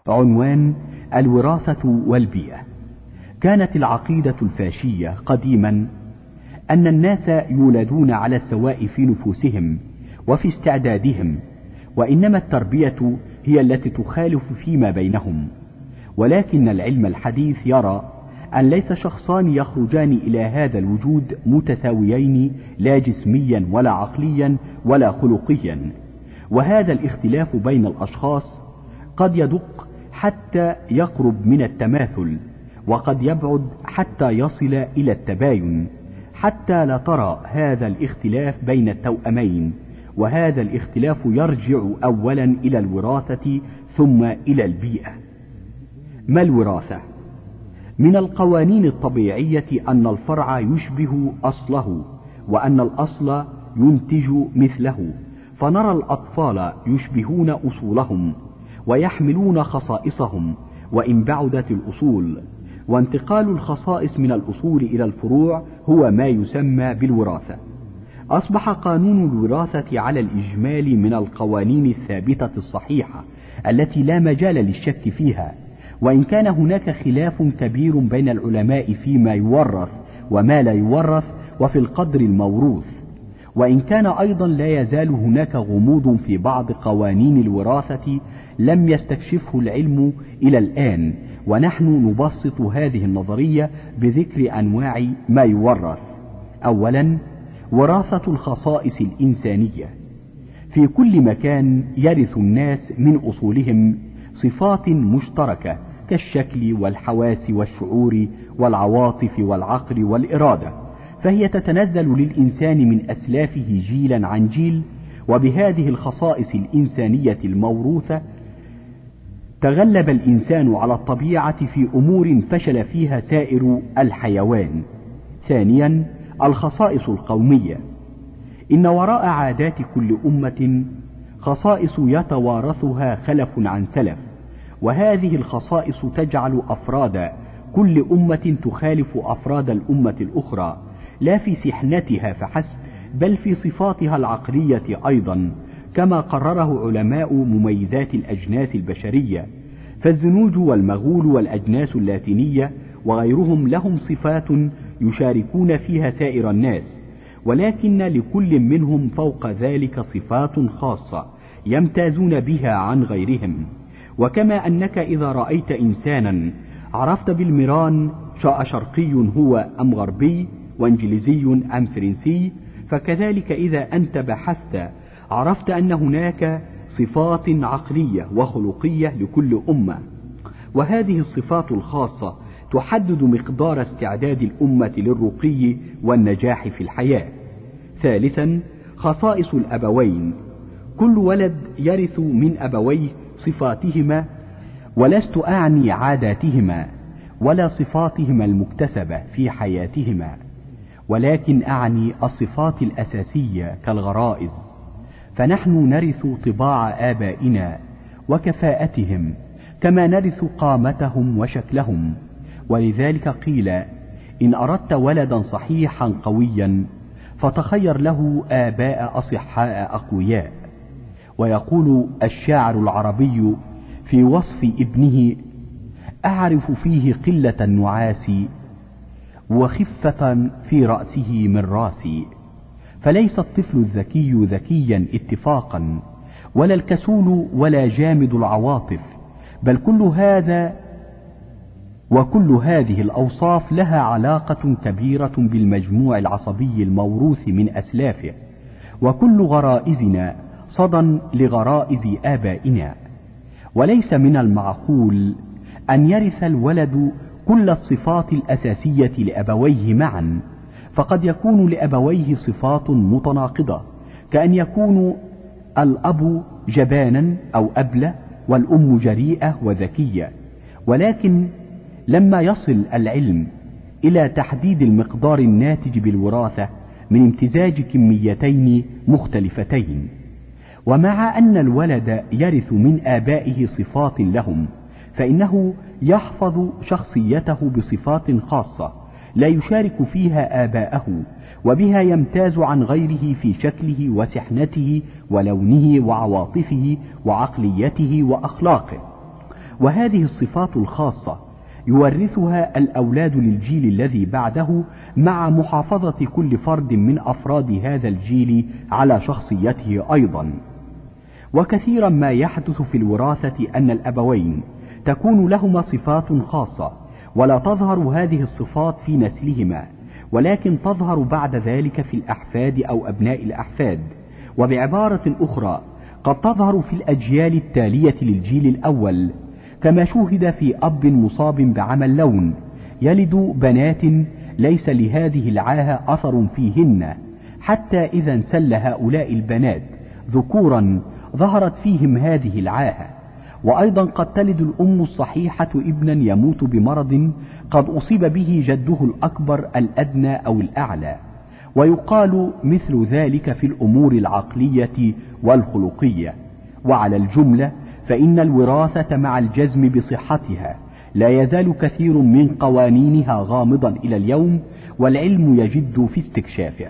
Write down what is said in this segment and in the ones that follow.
عنوان: الوراثة والبيئة. كانت العقيدة الفاشية قديما أن الناس يولدون على السواء في نفوسهم وفي استعدادهم، وإنما التربية هي التي تخالف فيما بينهم. ولكن العلم الحديث يرى أن ليس شخصان يخرجان إلى هذا الوجود متساويين، لا جسميا ولا عقليا ولا خلقيا، وهذا الاختلاف بين الأشخاص قد يدق حتى يقرب من التماثل، وقد يبعد حتى يصل إلى التباين، حتى لا ترى هذا الاختلاف بين التوأمين. وهذا الاختلاف يرجع أولا إلى الوراثة ثم إلى البيئة. ما الوراثة؟ من القوانين الطبيعية أن الفرع يشبه أصله، وأن الأصل ينتج مثله، فنرى الأطفال يشبهون أصولهم ويحملون خصائصهم وإن بعدت الأصول، وانتقال الخصائص من الأصول إلى الفروع هو ما يسمى بالوراثة. أصبح قانون الوراثة على الإجمال من القوانين الثابتة الصحيحة التي لا مجال للشك فيها، وإن كان هناك خلاف كبير بين العلماء فيما يورث وما لا يورث وفي القدر الموروث، وإن كان أيضا لا يزال هناك غموض في بعض قوانين الوراثة لم يستكشفه العلم إلى الآن، ونحن نبسط هذه النظرية بذكر أنواع ما يورث. أولا، وراثة الخصائص الإنسانية. في كل مكان يرث الناس من أصولهم صفات مشتركة كالشكل والحواس والشعور والعواطف والعقل والإرادة، فهي تتنزل للإنسان من أسلافه جيلا عن جيل. وبهذه الخصائص الإنسانية الموروثة تغلب الإنسان على الطبيعة في أمور فشل فيها سائر الحيوان. ثانيا، الخصائص القومية. إن وراء عادات كل أمة خصائص يتوارثها خلف عن سلف، وهذه الخصائص تجعل أفراد كل أمة تخالف أفراد الأمة الأخرى، لا في سحنتها فحسب بل في صفاتها العقلية أيضا، كما قرره علماء مميزات الأجناس البشرية. فالزنوج والمغول والأجناس اللاتينية وغيرهم لهم صفات يشاركون فيها سائر الناس، ولكن لكل منهم فوق ذلك صفات خاصة يمتازون بها عن غيرهم. وكما أنك إذا رأيت إنسانا عرفت بالمران شاء شرقي هو أم غربي، وانجليزي أم فرنسي، فكذلك إذا أنت بحثت عرفت أن هناك صفات عقلية وخلقية لكل أمة، وهذه الصفات الخاصة تحدد مقدار استعداد الأمة للرقي والنجاح في الحياة. ثالثا، خصائص الأبوين. كل ولد يرث من أبويه صفاتهما، ولست أعني عاداتهما ولا صفاتهما المكتسبة في حياتهما، ولكن أعني الصفات الأساسية كالغرائز. فنحن نرث طباع آبائنا وكفاءتهم كما نرث قامتهم وشكلهم. ولذلك قيل: إن أردت ولدا صحيحا قويا فتخير له آباء أصحاء أقوياء. ويقول الشاعر العربي في وصف ابنه: أعرف فيه قلة النعاس وخفة في رأسه من راسي. فليس الطفل الذكي ذكيا اتفاقا، ولا الكسول ولا جامد العواطف، بل وكل هذه الأوصاف لها علاقة كبيرة بالمجموع العصبي الموروث من أسلافه. وكل غرائزنا صدى لغرائز آبائنا، وليس من المعقول أن يرث الولد كل الصفات الأساسية لأبويه معا، فقد يكون لأبويه صفات متناقضة، كأن يكون الأب جبانا أو أبلة والأم جريئة وذكية. ولكن لما يصل العلم إلى تحديد المقدار الناتج بالوراثة من امتزاج كميتين مختلفتين، ومع أن الولد يرث من آبائه صفات لهم، فإنه يحفظ شخصيته بصفات خاصة لا يشارك فيها آباءه، وبها يمتاز عن غيره في شكله وسحنته ولونه وعواطفه وعقليته وأخلاقه. وهذه الصفات الخاصة يورثها الأولاد للجيل الذي بعده، مع محافظة كل فرد من أفراد هذا الجيل على شخصيته أيضا. وكثيرا ما يحدث في الوراثة أن الأبوين تكون لهما صفات خاصة، ولا تظهر هذه الصفات في نسلهما، ولكن تظهر بعد ذلك في الأحفاد أو أبناء الأحفاد. وبعبارة أخرى قد تظهر في الأجيال التالية للجيل الأول، كما شوهد في أب مصاب بعمى اللون يلد بنات ليس لهذه العاهة أثر فيهن، حتى إذا انسل هؤلاء البنات ذكورا ظهرت فيهم هذه العاهة. وأيضا قد تلد الأم الصحيحة ابنا يموت بمرض قد أصيب به جده الأكبر الأدنى أو الأعلى، ويقال مثل ذلك في الأمور العقلية والخلقية. وعلى الجملة فإن الوراثة مع الجزم بصحتها لا يزال كثير من قوانينها غامضا إلى اليوم، والعلم يجد في استكشافه.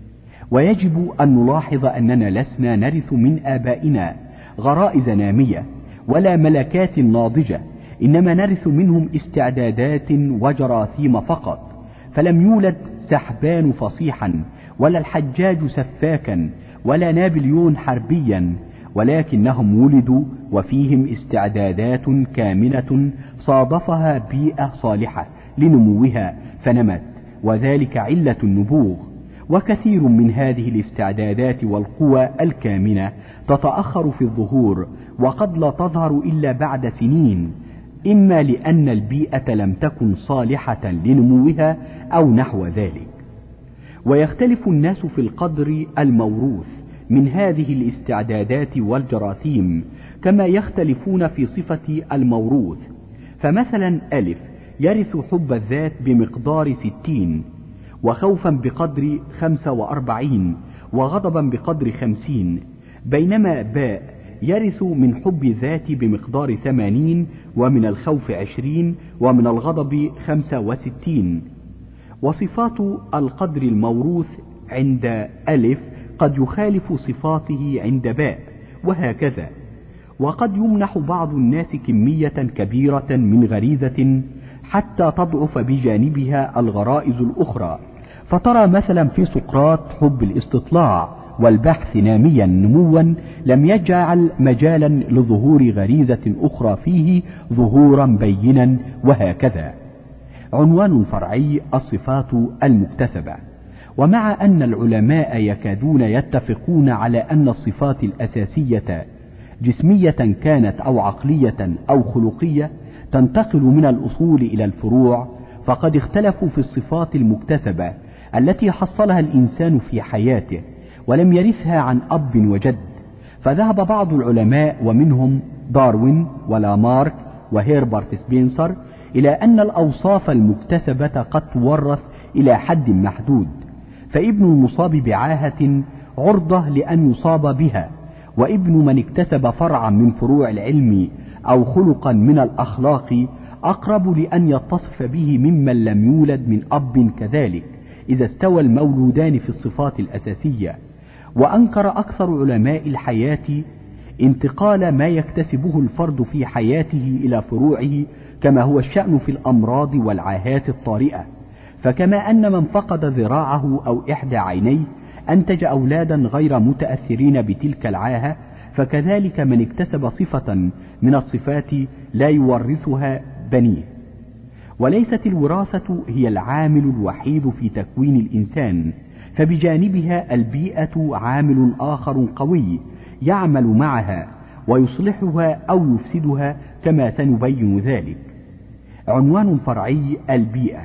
ويجب أن نلاحظ أننا لسنا نرث من آبائنا غرائز نامية ولا ملكات ناضجة، إنما نرث منهم استعدادات وجراثيم فقط. فلم يولد سحبان فصيحا، ولا الحجاج سفاكا، ولا نابليون حربيا، ولكنهم ولدوا وفيهم استعدادات كامنة صادفها بيئة صالحة لنموها فنمت، وذلك علة النبوغ. وكثير من هذه الاستعدادات والقوى الكامنة تتأخر في الظهور، وقد لا تظهر إلا بعد سنين، إما لأن البيئة لم تكن صالحة لنموها أو نحو ذلك. ويختلف الناس في القدر الموروث من هذه الاستعدادات والجراثيم، كما يختلفون في صفة الموروث. فمثلا ألف يرث حب الذات بمقدار 60، وخوفا بقدر 45، وغضبا بقدر 50، بينما باء يرث من حب الذات بمقدار 80، ومن الخوف 20، ومن الغضب 65. وصفات القدر الموروث عند ألف قد يخالف صفاته عند باء، وهكذا. وقد يمنح بعض الناس كمية كبيرة من غريزة حتى تضعف بجانبها الغرائز الأخرى، فترى مثلا في سقراط حب الاستطلاع والبحث ناميا نموا لم يجعل مجالا لظهور غريزة أخرى فيه ظهورا بينا، وهكذا. عنوان فرعي: الصفات المكتسبة. ومع أن العلماء يكادون يتفقون على أن الصفات الأساسية جسمية كانت أو عقلية أو خلقية تنتقل من الأصول إلى الفروع، فقد اختلفوا في الصفات المكتسبة التي حصلها الإنسان في حياته ولم يرثها عن أب وجد. فذهب بعض العلماء ومنهم داروين ولامارك وهيربرت سبنسر إلى أن الأوصاف المكتسبة قد تورث إلى حد محدود، فابن المصاب بعاهة عرضة لأن يصاب بها، وابن من اكتسب فرعا من فروع العلم أو خلقا من الأخلاق أقرب لأن يتصف به ممن لم يولد من أب كذلك، إذا استوى المولودان في الصفات الأساسية. وأنكر أكثر علماء الحياة انتقال ما يكتسبه الفرد في حياته إلى فروعه، كما هو الشأن في الأمراض والعاهات الطارئة. فكما أن من فقد ذراعه أو إحدى عينيه أنتج أولادا غير متأثرين بتلك العاهة، فكذلك من اكتسب صفة من الصفات لا يورثها بنيه. وليست الوراثة هي العامل الوحيد في تكوين الإنسان، فبجانبها البيئة عامل آخر قوي يعمل معها ويصلحها أو يفسدها، كما سنبين ذلك. عنوان فرعي: البيئة.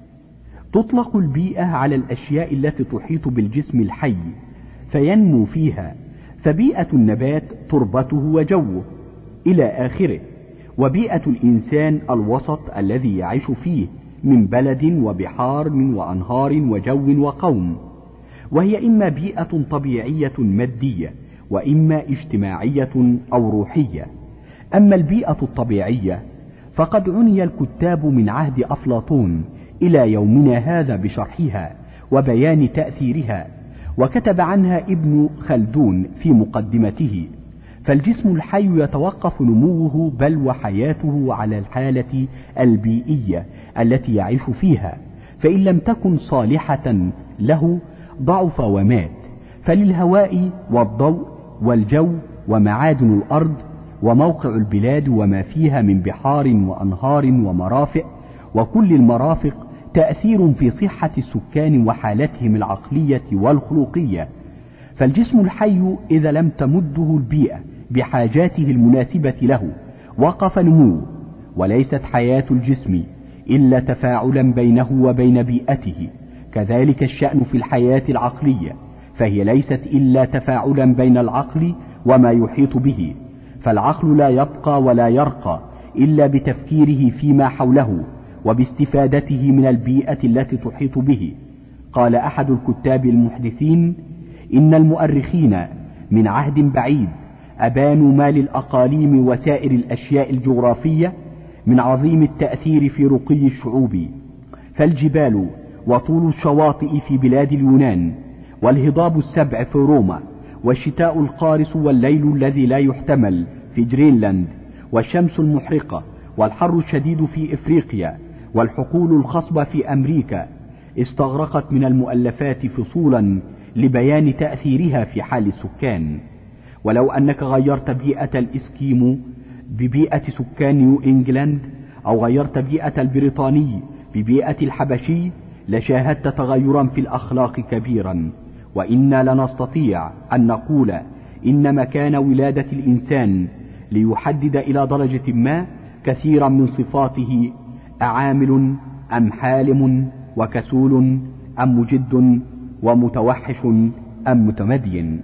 تطلق البيئة على الأشياء التي تحيط بالجسم الحي فينمو فيها، فبيئة النبات تربته وجوه إلى آخره. وبيئة الإنسان الوسط الذي يعيش فيه من بلد وبحار وأنهار وجو وقوم، وهي إما بيئة طبيعية مادية وإما اجتماعية أو روحية. أما البيئة الطبيعية فقد عني الكتاب من عهد أفلاطون إلى يومنا هذا بشرحها وبيان تأثيرها، وكتب عنها ابن خلدون في مقدمته، فالجسم الحي يتوقف نموه بل وحياته على الحالة البيئية التي يعيش فيها، فإن لم تكن صالحة له ضعف ومات. فللهواء والضوء والجو ومعادن الأرض وموقع البلاد وما فيها من بحار وأنهار ومرافق وكل المرافق تأثير في صحة السكان وحالتهم العقلية والخلقية. فالجسم الحي إذا لم تمده البيئة بحاجاته المناسبة له وقف نموه، وليست حياة الجسم إلا تفاعلا بينه وبين بيئته. كذلك الشأن في الحياة العقلية، فهي ليست إلا تفاعلا بين العقل وما يحيط به، فالعقل لا يبقى ولا يرقى إلا بتفكيره فيما حوله وباستفادته من البيئة التي تحيط به. قال أحد الكتاب المحدثين: إن المؤرخين من عهد بعيد أبانوا ما للأقاليم وسائر الأشياء الجغرافية من عظيم التأثير في رقي الشعوب، فالجبال وطول الشواطئ في بلاد اليونان، والهضاب السبع في روما، والشتاء القارس والليل الذي لا يحتمل في جرينلاند، والشمس المحرقة والحر الشديد في إفريقيا، والحقول الخصبة في أمريكا، استغرقت من المؤلفات فصولا لبيان تأثيرها في حال السكان. ولو أنك غيرت بيئة الإسكيمو ببيئة سكان نيو إنجلاند، أو غيرت بيئة البريطاني ببيئة الحبشي، لشاهدت تغيرا في الأخلاق كبيرا. وإنا لنستطيع أن نقول إن مكان ولادة الإنسان ليحدد إلى درجة ما كثيرا من صفاته: أعامل أم حالم، وكسول أم مجد، ومتوحش أم متمدين.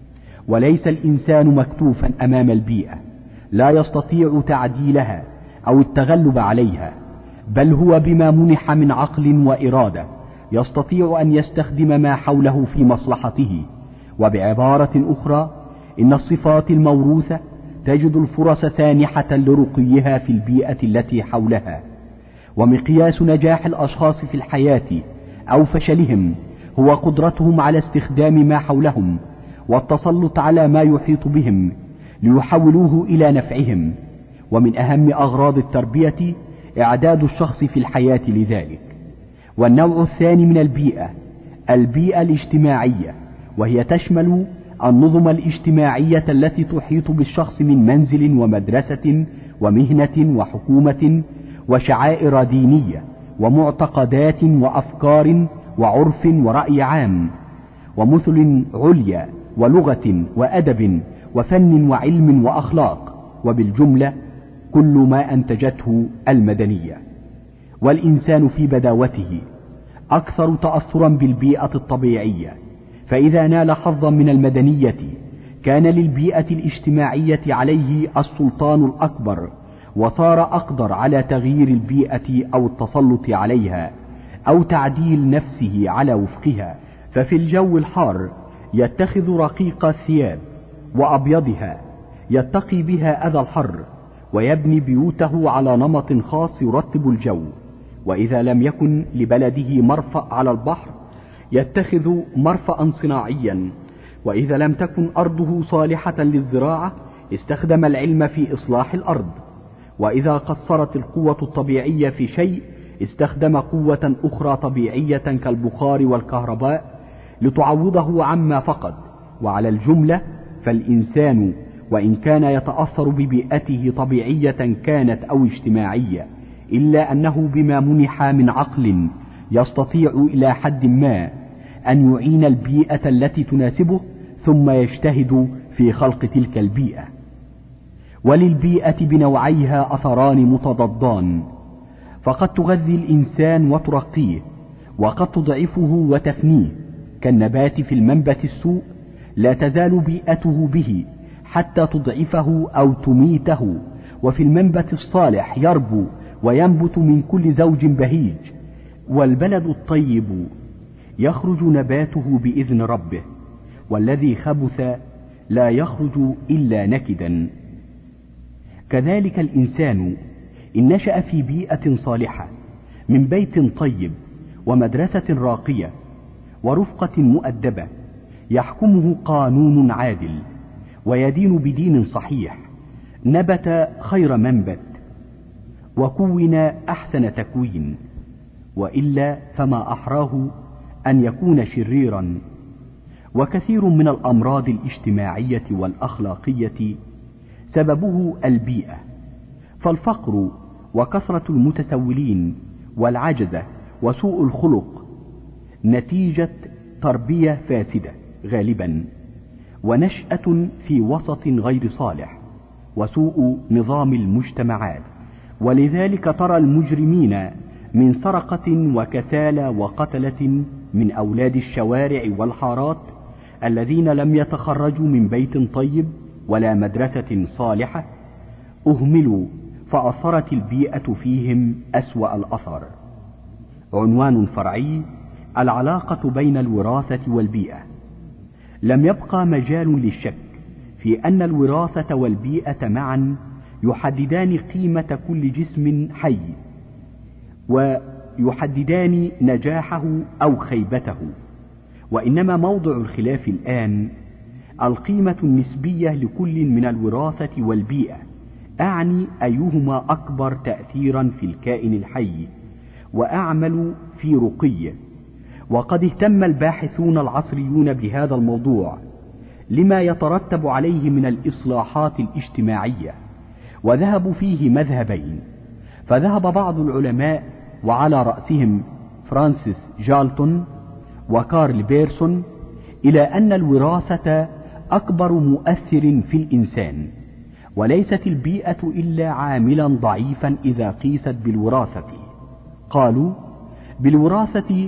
وليس الإنسان مكتوفا أمام البيئة لا يستطيع تعديلها أو التغلب عليها، بل هو بما منح من عقل وإرادة يستطيع أن يستخدم ما حوله في مصلحته. وبعبارة أخرى، إن الصفات الموروثة تجد الفرص سانحة لرقيها في البيئة التي حولها. ومقياس نجاح الأشخاص في الحياة أو فشلهم هو قدرتهم على استخدام ما حولهم والتسلط على ما يحيط بهم ليحولوه إلى نفعهم. ومن أهم أغراض التربية إعداد الشخص في الحياة لذلك. والنوع الثاني من البيئة الاجتماعية، وهي تشمل النظم الاجتماعية التي تحيط بالشخص من منزل ومدرسة ومهنة وحكومة وشعائر دينية ومعتقدات وأفكار وعرف ورأي عام ومثل عليا ولغة وأدب وفن وعلم وأخلاق، وبالجملة كل ما أنتجته المدنية. والإنسان في بداوته أكثر تأثرا بالبيئة الطبيعية، فإذا نال حظا من المدنية كان للبيئة الاجتماعية عليه السلطان الأكبر، وصار أقدر على تغيير البيئة أو التسلط عليها أو تعديل نفسه على وفقها. ففي الجو الحار يتخذ رقيق الثياب وأبيضها يتقي بها أذى الحر، ويبني بيوته على نمط خاص يرتب الجو. وإذا لم يكن لبلده مرفأ على البحر يتخذ مرفأ صناعيا. وإذا لم تكن أرضه صالحة للزراعة استخدم العلم في إصلاح الأرض. وإذا قصرت القوة الطبيعية في شيء استخدم قوة أخرى طبيعية كالبخار والكهرباء لتعوضه عما فقد. وعلى الجملة فالإنسان وإن كان يتأثر ببيئته طبيعية كانت أو اجتماعية، إلا أنه بما منح من عقل يستطيع إلى حد ما أن يعين البيئة التي تناسبه، ثم يجتهد في خلق تلك البيئة. وللبيئة بنوعيها أثران متضادان، فقد تغذي الإنسان وترقيه، وقد تضعفه وتفنيه. كالنبات في المنبت السوء لا تزال بيئته به حتى تضعفه أو تميته، وفي المنبت الصالح يربو وينبت من كل زوج بهيج. والبلد الطيب يخرج نباته بإذن ربه، والذي خبث لا يخرج إلا نكدا. كذلك الإنسان إن نشأ في بيئة صالحة من بيت طيب ومدرسة راقية ورفقة مؤدبة يحكمه قانون عادل، ويدين بدين صحيح نبت خير منبت وكون أحسن تكوين، وإلا فما أحراه أن يكون شريرا. وكثير من الأمراض الاجتماعية والأخلاقية سببه البيئة، فالفقر وكثرة المتسولين والعجزة وسوء الخلق نتيجة تربية فاسدة غالبا، ونشأة في وسط غير صالح، وسوء نظام المجتمعات. ولذلك ترى المجرمين من سرقة وكسالى وقتلة من أولاد الشوارع والحارات الذين لم يتخرجوا من بيت طيب ولا مدرسة صالحة أهملوا، فأثرت البيئة فيهم أسوأ الأثر. عنوان فرعي: العلاقة بين الوراثة والبيئة. لم يبقى مجال للشك في أن الوراثة والبيئة معا يحددان قيمة كل جسم حي، ويحددان نجاحه أو خيبته، وإنما موضع الخلاف الآن القيمة النسبية لكل من الوراثة والبيئة، أعني أيهما أكبر تأثيرا في الكائن الحي وأعمل في رقيه. وقد اهتم الباحثون العصريون بهذا الموضوع لما يترتب عليه من الإصلاحات الاجتماعية، وذهبوا فيه مذهبين. فذهب بعض العلماء وعلى رأسهم فرانسيس جالتون وكارل بيرسون إلى أن الوراثة أكبر مؤثر في الإنسان، وليست البيئة إلا عاملا ضعيفا إذا قيست بالوراثة. قالوا: بالوراثة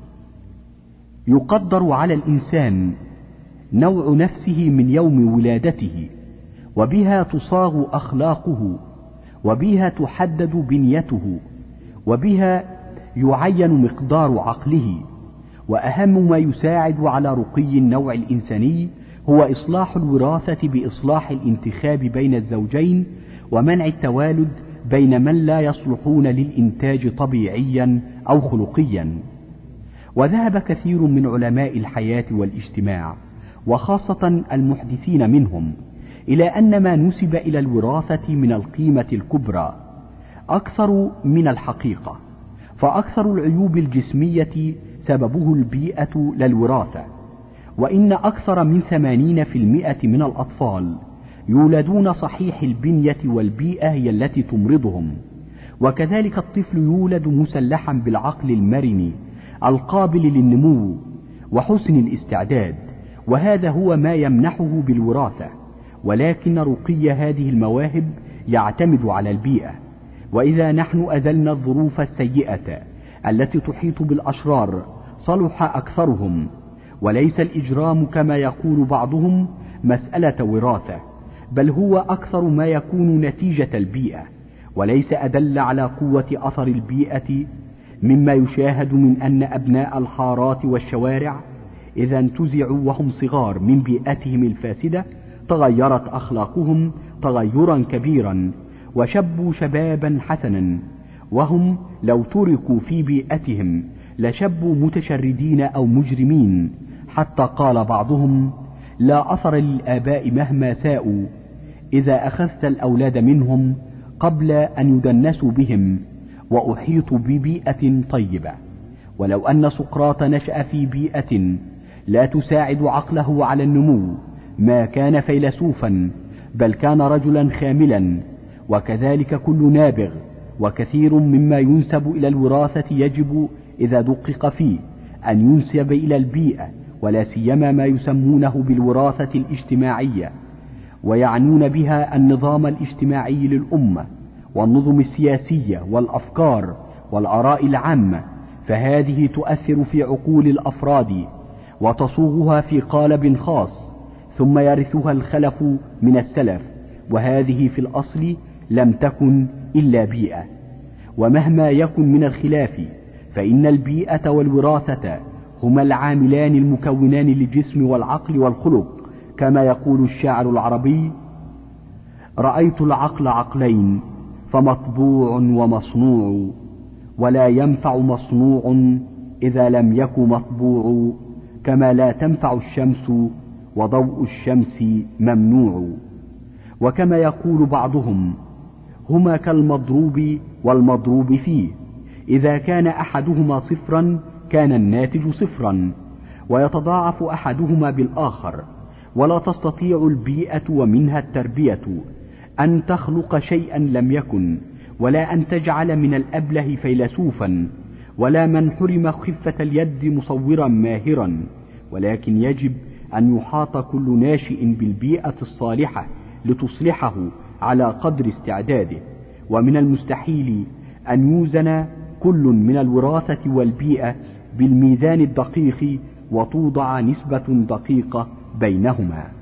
يقدر على الإنسان نوع نفسه من يوم ولادته، وبها تصاغ أخلاقه، وبها تحدد بنيته، وبها يعين مقدار عقله. وأهم ما يساعد على رقي النوع الإنساني هو إصلاح الوراثة بإصلاح الانتخاب بين الزوجين، ومنع التوالد بين من لا يصلحون للإنتاج طبيعيا أو خلقيا. وذهب كثير من علماء الحياة والاجتماع وخاصة المحدثين منهم إلى أن ما نسب إلى الوراثة من القيمة الكبرى أكثر من الحقيقة، فأكثر العيوب الجسمية سببه البيئة لا الوراثة. وإن أكثر من 80% من الأطفال يولدون صحيح البنية، والبيئة هي التي تمرضهم. وكذلك الطفل يولد مسلحا بالعقل المرن القابل للنمو وحسن الاستعداد، وهذا هو ما يمنحه بالوراثة. ولكن رقي هذه المواهب يعتمد على البيئة. وإذا نحن أزلنا الظروف السيئة التي تحيط بالأشرار صلح أكثرهم. وليس الإجرام كما يقول بعضهم مسألة وراثة، بل هو أكثر ما يكون نتيجة البيئة. وليس أدل على قوة أثر البيئة مما يشاهد من أن أبناء الحارات والشوارع إذا انتزعوا وهم صغار من بيئتهم الفاسدة تغيرت أخلاقهم تغيرا كبيرا، وشبوا شبابا حسنا، وهم لو تركوا في بيئتهم لشبوا متشردين أو مجرمين. حتى قال بعضهم: لا أثر للآباء مهما ساءوا إذا أخذت الأولاد منهم قبل أن يدنسوا بهم وأحيطوا ببيئة طيبة. ولو أن سقراط نشأ في بيئة لا تساعد عقله على النمو ما كان فيلسوفا، بل كان رجلا خاملا. وكذلك كل نابغ. وكثير مما ينسب إلى الوراثة يجب إذا دقق فيه أن ينسب إلى البيئة، ولا سيما ما يسمونه بالوراثة الاجتماعية، ويعنون بها النظام الاجتماعي للأمة والنظم السياسية والأفكار والآراء العامة. فهذه تؤثر في عقول الأفراد وتصوغها في قالب خاص، ثم يرثها الخلف من السلف، وهذه في الأصل لم تكن إلا بيئة. ومهما يكن من الخلاف فإن البيئة والوراثة هما العاملان المكونان للجسم والعقل والخلق، كما يقول الشاعر العربي: رأيت العقل عقلين، فمطبوع ومصنوع، ولا ينفع مصنوع إذا لم يك مطبوع، كما لا تنفع الشمس وضوء الشمس ممنوع. وكما يقول بعضهم: هما كالمضروب والمضروب فيه، إذا كان أحدهما صفرا كان الناتج صفرا، ويتضاعف أحدهما بالآخر. ولا تستطيع البيئة ومنها التربية أن تخلق شيئا لم يكن، ولا أن تجعل من الأبله فيلسوفا، ولا من حرم خفة اليد مصورا ماهرا، ولكن يجب أن يحاط كل ناشئ بالبيئة الصالحة لتصلحه على قدر استعداده. ومن المستحيل أن يوزن كل من الوراثة والبيئة بالميزان الدقيق وتوضع نسبة دقيقة بينهما.